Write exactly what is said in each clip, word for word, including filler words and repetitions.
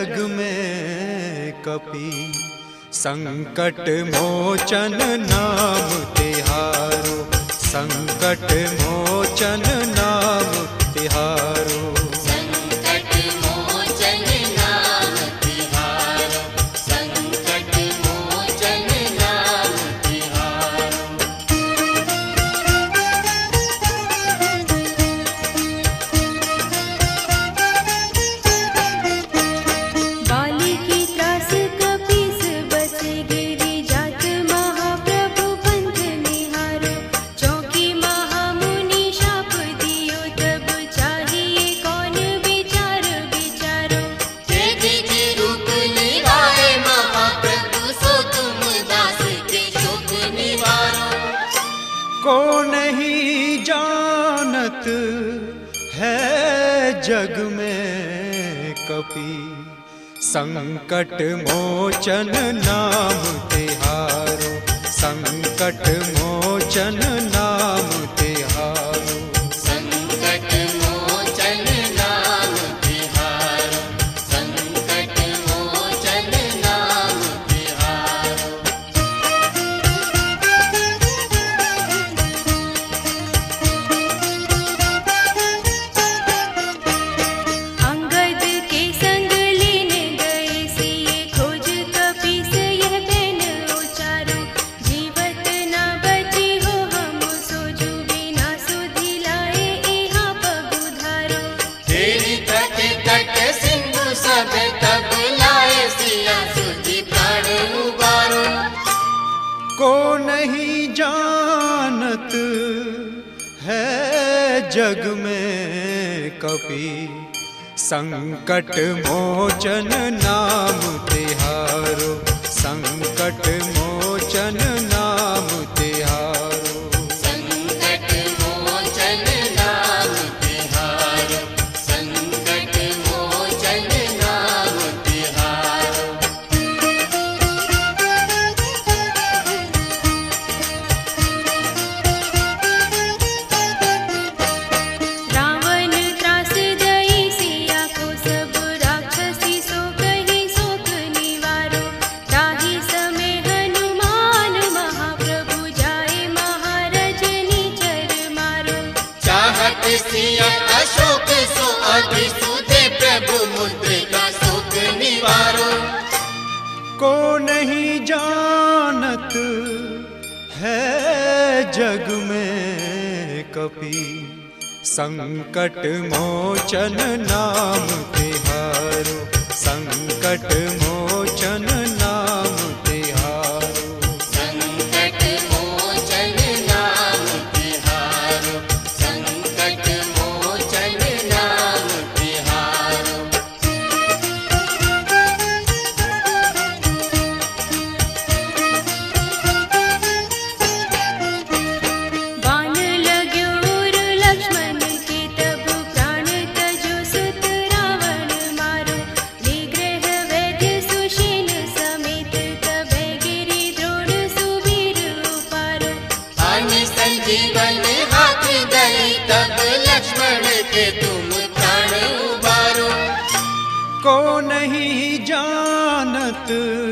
जग में कपि संकट मोचन नाम तिहारो, संकट मोचन नाम तिहारो। संकट मोचन नाम तिहारो, संकट मोचन नाम तिहारो। बाली की त्रास कपीस बस गिरी जात महाप्रभु पंथ निहारो। चौकी महामुनि शाप दियो तब चाहिए कौन विचार विचारो। तेजी जी रूप निभाए महाप्रभु सो तुम दास के शोक निवारो। को नहीं जानत है जग में कपि संकट मोचन नाम तिहारो, संकट मोचन नाम तिहारो। संकट मोचन नाम तिहारो, संकट मोचन नाम तिहारो। अंगद के संग लीन गए सिए खोज कपीस यह बैन उचारो। जीवत न बची हो हम सोजु बिना सुधि लाए यहाँ पगुधारो। तेरी तट तट सिंधु सब तब लाए सिया सुधि प्राण उबारो। को नहीं जानत है जग में कपि संकट मोचन नाम तिहारो, संकट मोचन नाम तिहारो। संकट मोचन नाम तिहारो, संकट मोचन नाम तिहारो। रावण त्रास दई सिया को सब राक्षसी सो कही शोक निवारो। ताहि समय हनुमान महाप्रभु जाए महारजनी चर मारो। चाहत सिया अशोक सो अभिसुदे प्रभु मुद्रिका शोक निवारो। को नहीं जानत है जग में कपि संकट मोचन नाम तिहारो, संकट मोचन नाम तिहारो। संकट मोचन नाम तिहारो, संकट मोचन नाम तिहारो। बाण लाग्यो और लक्ष्मण के तब प्राण तजो सुत रावण मारो। निग्रह वैद्य सुषेण समेत तबै गिरि द्रोण सुवीर उपारो। अनि संजीवन हाथ दई तब लक्ष्मण के तुम प्राण उबारो। को नहीं जानत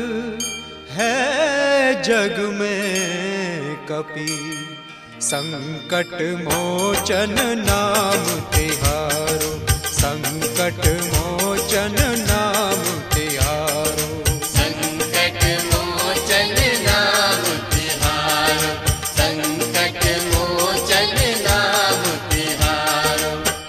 है जग में कपि संकट मोचन नाम तिहारो, संकट मोचन नाम तिहारो। संकट मोचन नाम तिहारो, संकट मोचन नाम तिहारो।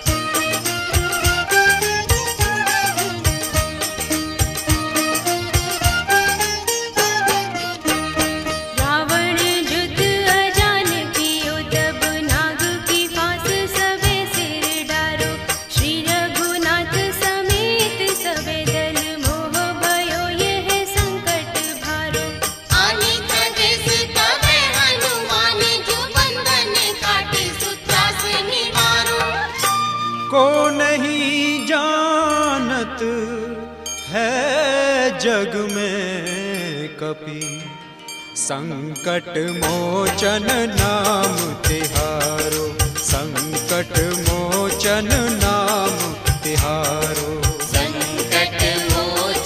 रावण युद्ध अजान कियो तब नाग की फांस सबे सिर डारो। श्री रघुनाथ समेत सबे दल मोह भयो यह संकट भारो। आनि प्रदेश तबे हनुमान जो बंधन काटे सुत्रास निवारो। को नहीं जानत है जग में कपि संकट मोचन नाम तिहारो, संकट मोचन नाम तिहारो। संकट मोचन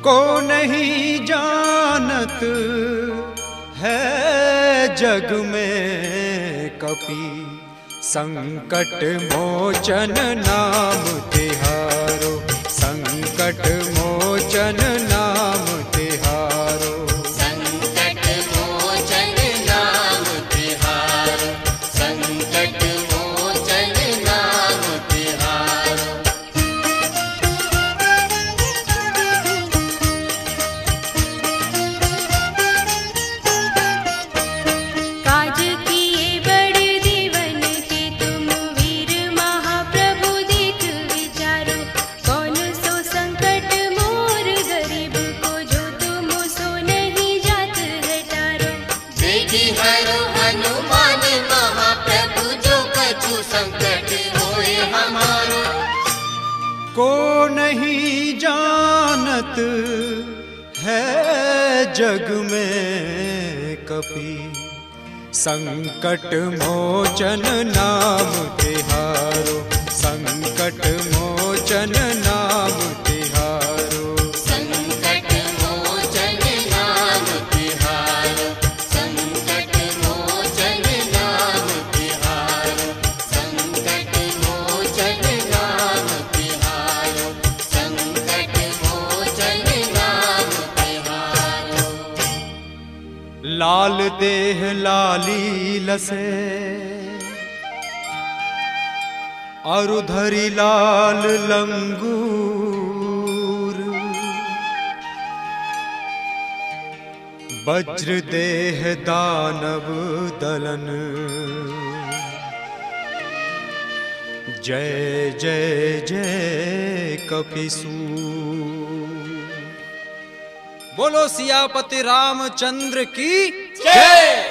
को नहीं जानत है जग में कपि, संकट मोचन नाम तिहारो, संकट मोचन नाम तिहारो। संकट मोचन नाम तिहारो, संकट मोचन नाम तिहारो। काज किए बड़ दीवन के तुम वीर महाप्रभु देख विचारो, कौन सो संकट मोर गरीब को जो तुम सो नहीं जात हटारो। देखी हरो हनुमान महाप्रभु जो कछु संकट होए हमारो। को नहीं जानत है जग में कपि, संकट मोचन नाम तिहारो, संकट मोचन नाम तिहारो। संकट मोचन नाम तिहारो, संकट मोचन नाम तिहारो, संकट मोचन नाम तिहारो, संकट मोचन नाम तिहारो। लाल देह लाली लसे, अरु धरि लाल लंगूर, वज्र देह दानव दलन, जय जय जय कपिसूर। बोलो सियापति रामचंद्र की जय।